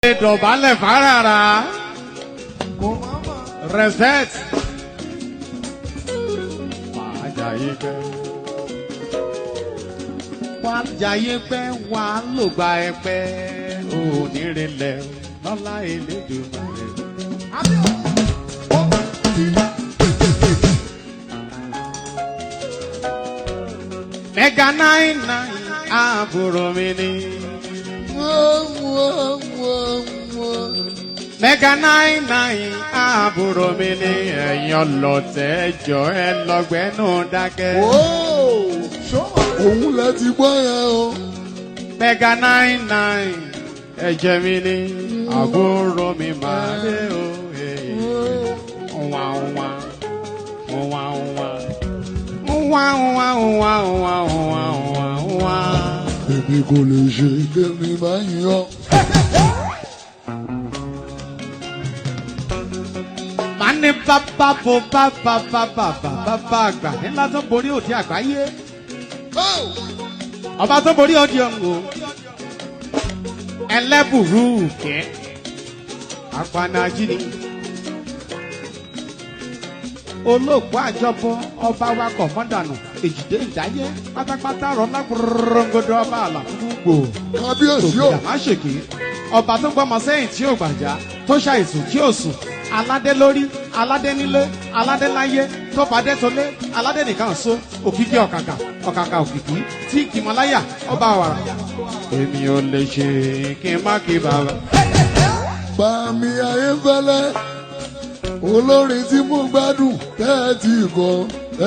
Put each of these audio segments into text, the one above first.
Dọ̀bálẹ̀ fárara. Respect. Wàá jayé pẹ́. Wàá jayé pẹ́, wàá lògbà ẹ̀pẹ́. Onírìnlẹ̀ lọ́lá Elédùmarè. Mega 99 àbúrò mi ni. Mega 99 àbúrò mi ni. Ẹ̀yin ọlọ́tẹ̀ ẹjọ́ ẹ lọ́gbẹ́nu dákẹ́. Òun lẹ ti gbọ́ yẹn o. Mega 99 ẹ̀jẹ̀ mi ni àbúrò mi máa dé o. Wá wá wá wá wá. Èmi kò lè ṣe kémi máa ń yọ. Màá ní bàbá bo bàbá àgbà ńlá tó borí òde àgbáyé. Ọba tó borí òde ọ̀hún. Ẹlẹ́bùrú kẹ́. Apanají ni. Olóògbé àjọbọ ọba wakọ̀ mọ́dànù èjìdé ìdáyé pátápátá rọlá gbọ̀rọ̀ngodo ọba àlàfúgbò. Kábíyèsí o. Dàmáṣèké ọba tó gbọ́mọ sẹ́yìn tí ò gbàjá tó ṣàìsùn tí ò sùn aládé lórí aládé nílé aládé láyé tó padé tolé aládé nìkan so òkìkí ọ̀kàkà òkìkí tí kìmọ̀láyà ọba àwàrà. Èmi ò lè ṣe kí n má kí bàbá. Bàmí Ayéfẹ́lẹ́ olórin tí mo gbádùn tẹ́ẹ̀tì kan.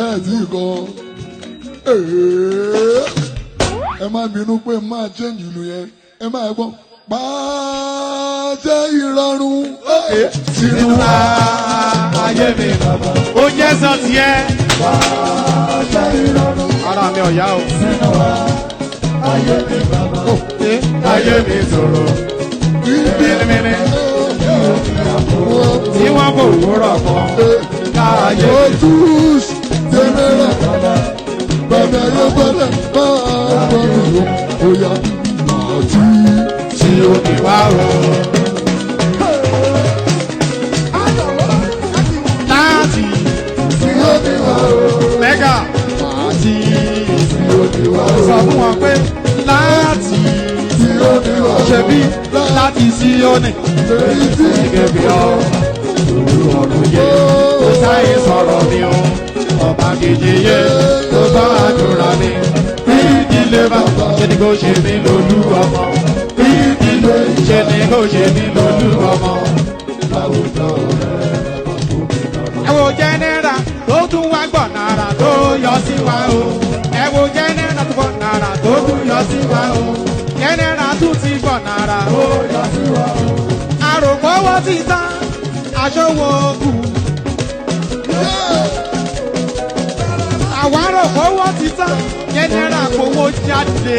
Ẹ má bínú pé máa change ìlú yẹn ẹ máa gbọ́. Pàṣẹ ìrọ̀rùn Sínú ayé mi ó jẹ́ sọ tiẹ̀. pàṣẹ ìrọ̀rùn Ara mi ọ̀yá o. sínú ayé mi bàbá. Ayé mi sọ̀rọ̀ mímímí tí wọ́n kò wúrọ̀ kan. Ayé mi Otus jẹnẹrẹ bàbá Ayéfẹ́lẹ́ máa gbọ́ mi o. Oya àti tí ó ní wá o. Láti tí ó ní wá o. Mẹ́gà àti Tí ó ní wá o. sọ fún wọn pé láti Tí ó ní wá o. ṣebí láti Síónì. Èyí tí Gẹ́gẹ́ bí ọ̀run yẹ tó sáyé sọ̀rọ̀ mi o. Ọba kejì yẹ tó bá àdúrà mi. Bí ìdílé bá ṣe ni kò ṣe mí lólú ọmọ. Bí ìdílé ṣe ni kò ṣe mí lólú ọmọ. láwùjọ rẹ̀ Ẹ wo jẹ́nẹ́rà tó tún wá gbọ̀n náírà tó yọ sí wa o. Ẹ wo jẹ́nẹ́rà tó gbọ̀n náírà tó tún yọ sí wa o. Jẹ́nẹ́rà tún ti gbọ̀n náírà ó yọ sí wa o. Àròpọ̀wọ́ ti tán, aṣọ́wó kù. Àwọn àròpọ̀wọ́ ti tán, jẹ́nẹ́rà kówó jáde.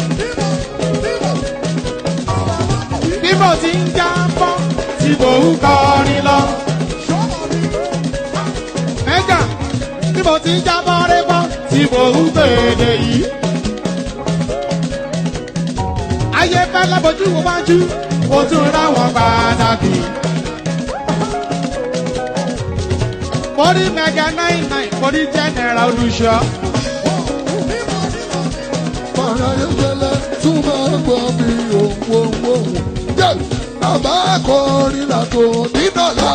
Bí mo ti ń jábọ́, tí mò ń kọrin lọ. Mẹ́gà bí mo ti ń jábọ́ rébọ́ tí mò ń gbèdè yìí. Ayéfẹ́lẹ́ bojú wo wájú, mo tún ráwọn pàtàkì. Mo rí Mega 99, mo rí General Olùṣọ́. Bàbá Ayéfẹ́lẹ́ tún máa gbọ́ mi òwò. Bàbá akọrin làtò dídọ̀lá.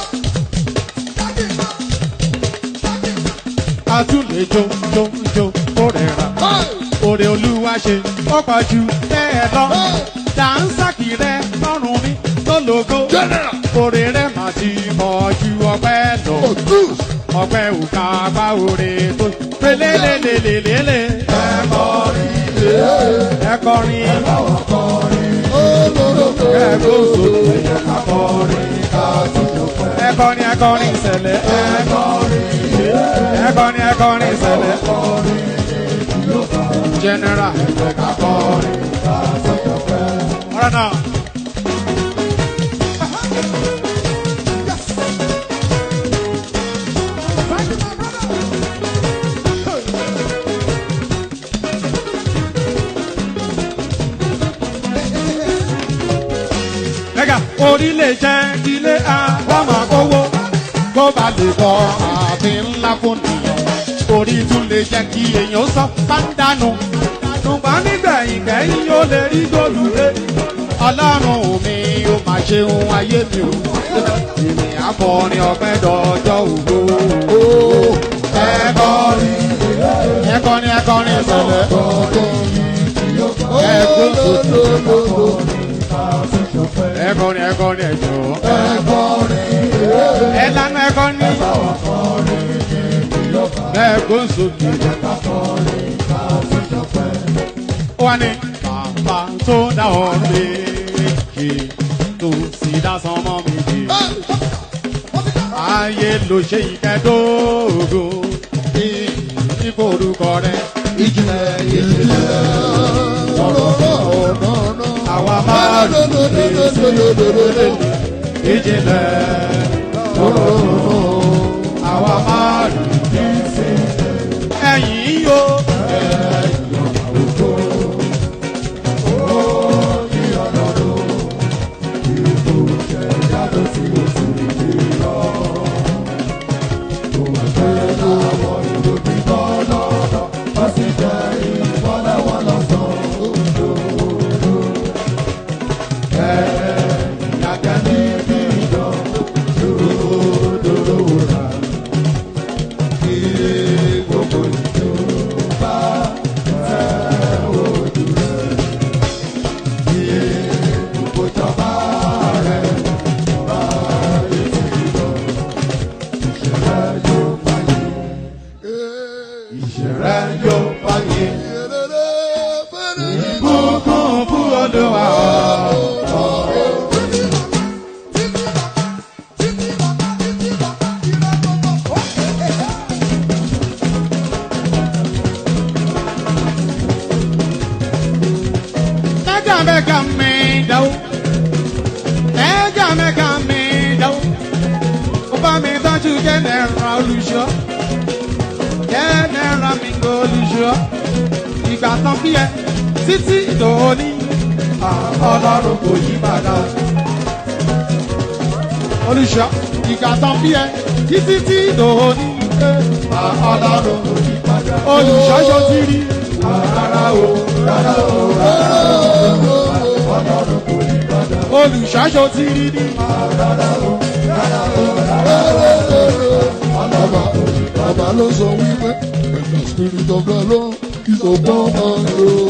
A tún lè jó ó rẹ̀ra. Òrè Olúwa ṣe ó pọ̀ jù bẹ́ẹ̀ lọ. Dàńsàkì rẹ lọ́rùn mi tó lógo. Òrè rẹ̀ mà ti pọ̀ ju ọpẹ́ lọ. Otus Ọpẹ́ òkà apá òrè tó. Lélelelelele. Ẹ kọrin. olóró Ẹ gbóso. Ẹ kọrin ìṣẹ̀lẹ̀. Ẹ kọrin ìṣẹ̀lẹ̀. General. Ọ̀rọ̀ náà. Mẹ́gà orí lè jẹ́ ilé àdámà owó kó bá lè kọ́ àti ńlá fún nìyẹn. Orí tún lè jẹ́ kí èèyàn sọ pàdánù. Ṣùgbọ́n nígbẹ̀yìn gbẹ̀yìn yóò lè rí góòlù dé. Ọlọ́run mi ó máa ṣeun ayé mi o. Èmi akọrin ọpẹ́ dọjọ́ ògo. Ẹ̀kọrin ìṣẹ̀lẹ̀. Ẹ̀kọrin ẹ̀jọ̀. Ẹ̀lànà ẹ̀kọrin. Ẹ̀kọ́ sókè. Wà ní bàbá tó dá ọ méje tó sì dá sọmọ méje. Ayé ló ṣe ìkẹ́dógó ipò orúkọ rẹ̀. Ìjìnlẹ̀ àwa máa rí ìjìnlẹ̀ àwa máa rí ẹ̀yìn yóò. Ìgbà tán bí ẹ títí ìdòní Ọlọ́run kò yí padà. Olùṣọ́ ìgbà tán bí ẹ títí tí ìdòní Ọlọ́run kò yí padà. Olùṣọ́ ṣó ti rí rárá o rárá o rárá o Ọlọ́run kò yí padà. Olùṣọ́ ṣó ti rí ní rárá o rárá o rárá o Ọlọ́run kò yí padà. Bàbá ló sọ wípé when the spirit of the Lord is upon us.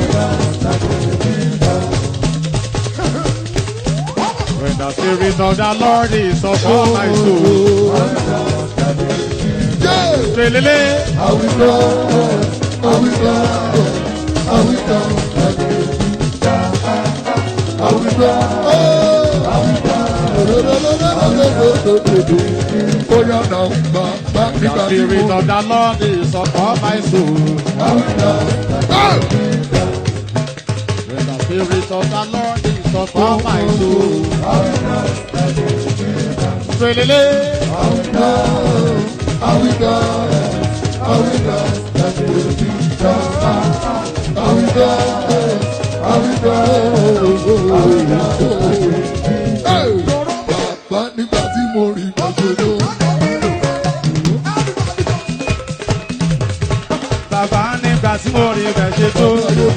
When the spirit of the Lord is upon my soul. Trelele. I will dance, I will dance, I will dance, I will dance, I will dance. Oh yeah, now, The spirit of the Lord is upon my soul. I will dance. When the spirit of the Lord is upon my soul. Trelele. I will dance, I will dance, I will dance, I will dance, I will dance. Bàbá nígbà tí mo rí gbàgbọ́dọ̀. Bàbá nígbà tí mo rí bẹ̀ ṣe tó.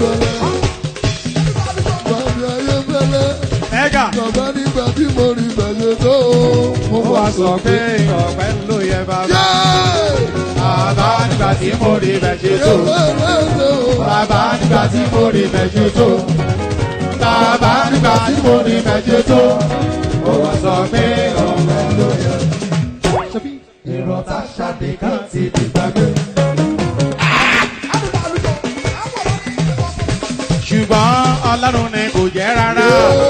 Mẹ́gà. Bàbá nígbà tí mo rí bẹ̀ ṣe tó. Mo wá sọ pé ọ̀pẹ ló yẹ bàbá. Bàbá nígbà tí mo rí bẹ̀ ṣe tó. Bàbá nígbà tí mo rí bẹ̀ ṣe tó. Bàbá nígbà tí mo rí bẹ̀ ṣe tó. Mo wá sọ pé ọ̀pẹ ló yẹ. Ìrọ̀tà ṣàdé kan ti di gbàgbé. Ṣùgbọ́n Ọlọ́run ni kò jẹ́ rárá.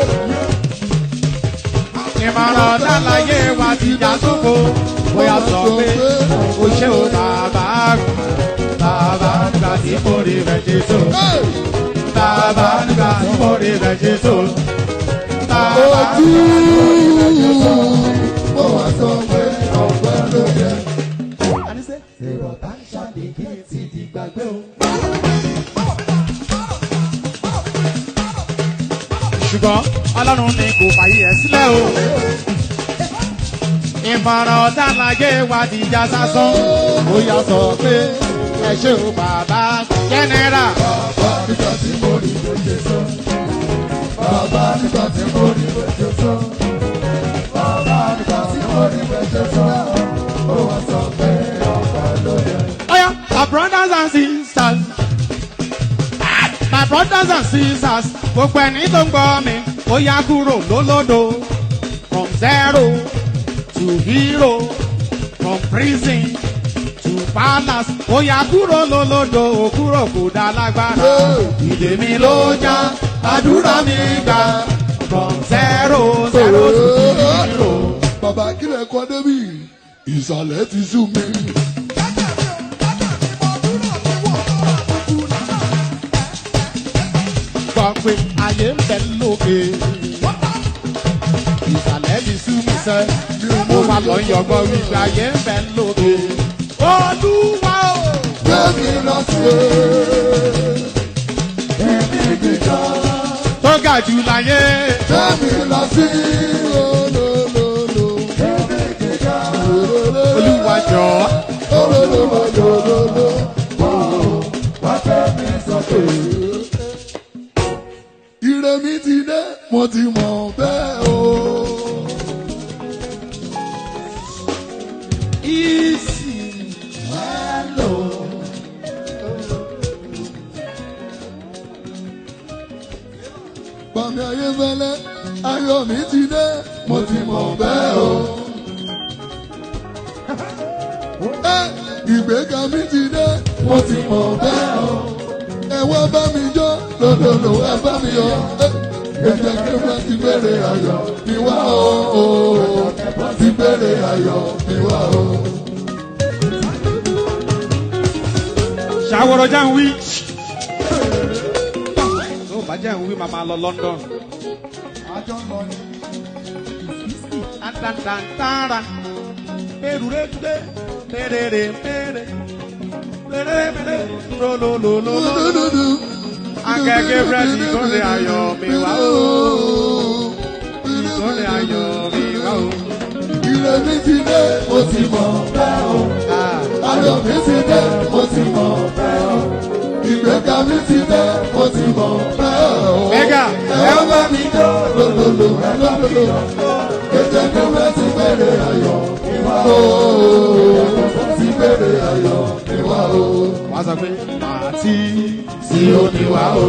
Ìmọ̀ràn ọ̀dàláyé wa ti já sóko. Bóyá sọ pé o ṣé o bàbá nígbà tí mo rí rẹ̀ ṣe tó. Bàbá nígbà tí mo rí rẹ̀ ṣe tó. Bàbá nígbà tí mo rí rẹ̀ ṣe tó. Mo wá sọ pé ọ̀pẹ ló yẹ. Ìrọ̀tà ṣàdé kan ti di gbàgbé o. Ṣùgbọ́n Ọlọ́run ni kò fàyè ẹ̀ sílẹ̀ o. ìmọ̀ràn ọ̀tá láyé wa ti já sásán. ó yà sọ pé ẹ ṣé o bàbá jẹ́nẹ́rà. Bàbá nígbà tí mo rí lóye sọ. Bàbá nígbà tí mo rí lóye sọ. Bàbá nígbà tí mo rí lóye sọ. Ó wá sọ pé ọba ló yẹ. Oya, my brothers and sisters. My brothers and sisters. Gbogbo ẹni tó ń gbọ́ mi, ó yá kúrò lólódo. From zero to hero. From prison to palace. Ó yá kúrò lólódo, kúrò kò dá lágbára. Ìdè mi ló já, àdúrà mi gbà. From zero to hero. Bàbá kílẹ̀ kọ́ débì, ìsàlẹ̀ ti sú mi. Gbọ́ pé ayé ń bẹ lókè. Ìsàlẹ̀ mi sú mi sẹ́. Mo máa lọ yọgbọ́n wípé ayé ń bẹ lókè. Olúwa o. Bẹ́ẹ̀ni lọ sí ibi gíga. Tó ga jù láyé. Bẹ́ẹ̀ni lọ sí olólùlù. Ibi gíga. Olúwa jọ. Olólùlù. Wá fẹ́ mi sókè. Ire mi ti dé, mo ti mọ̀ bẹ́ẹ̀ o. Easy. Hello. Bàmí ayé fẹ́lẹ́, ayọ̀ mi ti dé, mo ti mọ̀ bẹ́ẹ̀ o. Ìgbéga mi ti dé, mo ti mọ̀ bẹ́ẹ̀ o. Ẹ wá bá mi jó, lòdòdò ẹ bá mi yọ̀. Ẹ̀jẹ̀ kẹfẹ́ ti bẹ̀rẹ̀ ayọ̀ mi wá o. Ti bẹ̀rẹ̀ ayọ̀ mi wá o. Ṣàwòrán jẹ́ ń wí. Tó bá jẹ́ ń wí, màá máa lọ London. Àjọ lọ ni. Tantantantara. Perurete. Perere. Pere. Perere. Pere. Lolololo. Akẹ́kẹ́ Fred ìkórè ayọ̀ mi wá o. Ìkórè ayọ̀ mi wá o. Ire mi ti dé, mo ti mọ̀ bẹ́ẹ̀ o. Ayọ̀ mi ti dé, mo ti mọ̀ bẹ́ẹ̀ o. Ìgbéga mi ti dé, mo ti mọ̀ bẹ́ẹ̀ o. Mega, ẹ bá mi jó, lòlòlò, ẹ lòlòlò. Ètè kẹfẹ́ ti bẹ̀rẹ̀ ayọ̀ mi wá o. Ti bẹ̀rẹ̀ ayọ̀ mi wá o. wá sọ pé màtí Tí ó ní wá o.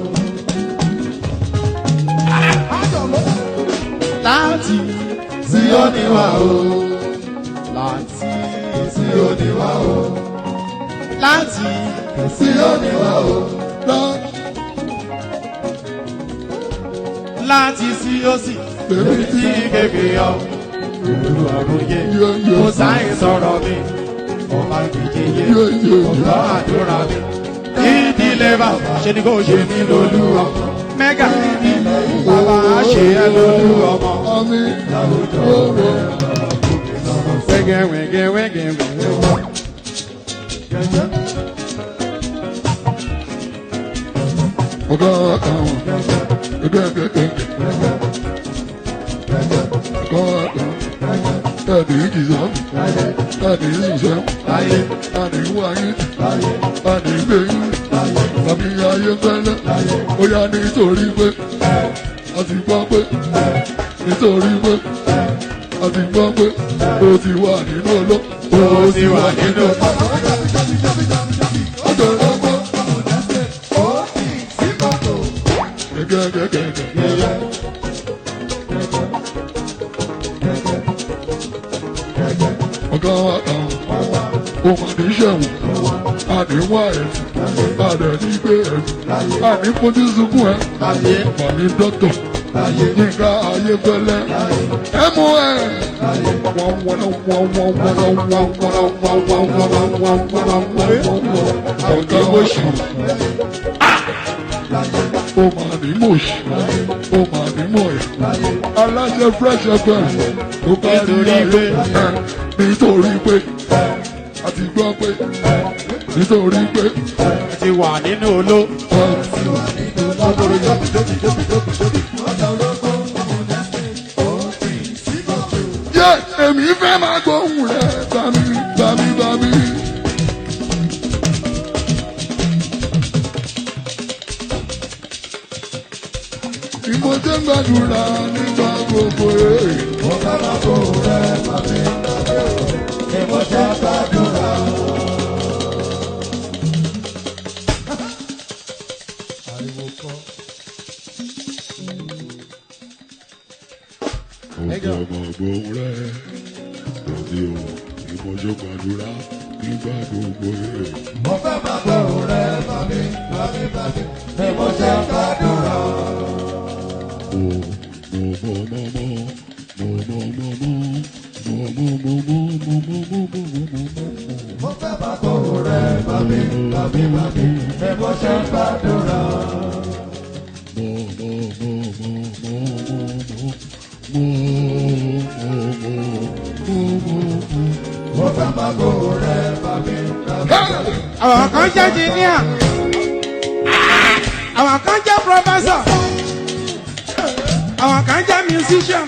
láti Tí ó ní wá o. láti Tí ó ní wá o. láti Tí ó ní wá o. láti sí òsì Bèbí tí kéèké yọ ìlú ọ̀run yé mo sáyé sọ̀rọ̀ mi mo máa gbèjì yé ọ̀dọ́ àdúrà mi ìdílé bá ṣe ni kò ṣe mí lólú ọmọ mẹ́gà ìdílé bàbá ṣe ẹ lólú ọmọ. Àmì òwe. wẹ́gẹ́ wẹ́gẹ́ wẹ́gẹ́ wẹ́gẹ́. Ọ̀gá àwọn ẹgbẹ́. Ẹ̀dì ìjìsọ́, ẹ̀dì ìṣiṣẹ́, ẹ̀dì wáyé, ẹ̀dì gbẹ̀yìn, tàbí ayé fẹ́lẹ́, ó yá nítorí pé a ti gbọ́ pé nítorí pé a ti gbọ́ pé ó ti wà nínú oló, ó ti wà nínú oló. Ọjọ́ ìrọ́pọ̀, gẹ́gẹ́gẹ́gẹ́. Ọ̀gá wa kan, ó mà ní ṣẹ̀wọ̀n, àní wá ẹ̀sìn, àdẹ̀ ní gbé ẹ̀sìn, àní fojú sunkún ẹ̀, mà ní dọ́tọ̀, yínká ayé fẹ́lẹ́, ẹ̀mú ẹ̀. Ọ̀gá wa ṣù, ó mà ní mòṣì, ó mà ní mọ̀ ẹ̀, aláṣẹ Fresh FM, ó bá rí ayé ẹ̀. Nítorí pé a ti gbọ́ pé nítorí pé ẹ ti wà nínú oló. èmi fẹ́ máa gbóhùn rẹ̀ bámi. Ìmọ̀jẹ́ gbàdúrà nígbà gbogbo rẹ̀. Mo fẹ́ máa gbóhùn rẹ̀ bámi. Ìmọ̀jẹ́ gbàdúrà. Ariwo kọ́. Mo fẹ́ máa gbóhùn rẹ̀ lóde o. Ìmọ̀jẹ́ gbàdúrà nígbà gbogbo rẹ̀. Mo fẹ́ máa gbóhùn rẹ̀ bámi. Ìmọ̀jẹ́ gbàdúrà. Mo fẹ́ máa gbóhùn rẹ̀ bámi. Ìmọ̀jẹ́ gbàdúrà. Mo fẹ́ máa gbóhùn rẹ̀ bámi. Àwọn kan jẹ́ engineer, àwọn kan jẹ́ professor, àwọn kan jẹ́ musician,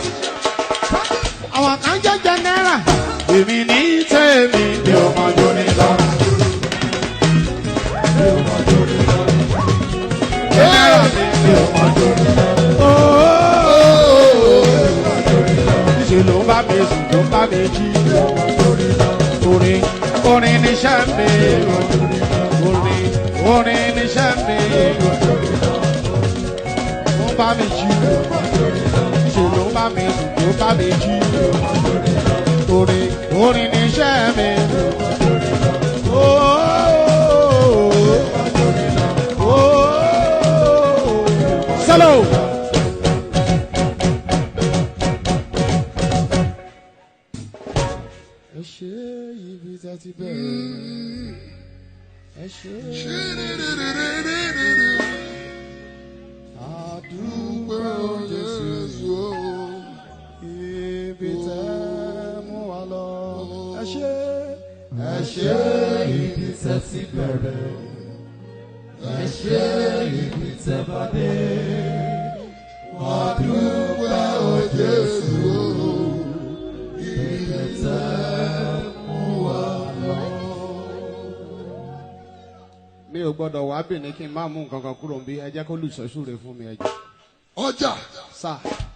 àwọn kan jẹ́ general. Èmi ní tèmi mi ò mọ̀ jù ní lọ. General mi ò mọ̀ jù ní lọ. Ṣé ló bá mi sùn tó bá mi jí? Orin níṣẹ́ mi, orin níṣẹ́ mi. Ó bá mi jí, ṣé ló bá mi sùn tó bá mi jí? Orin níṣẹ́ mi. Solo. Ẹ ṣe ibi tí a ti bẹ̀rẹ̀. Ẹ ṣe àdúgbò Jésù ibi tẹ́ mú wa lọ. Ẹ ṣe ibi tẹ́ ti bẹ̀rẹ̀. Ẹ ṣe ibi tẹ́ bá dé. Àdúgbò Jésù ibi tẹ́ mú wa lọ. mi ò gbọ́dọ̀ wá bì ní kí n má mú nǹkan kan kúrò níbí. Ẹ jẹ́ kó lùsọ́sù rẹ̀ fún mi ẹ jẹ́. Ọjà. Sá.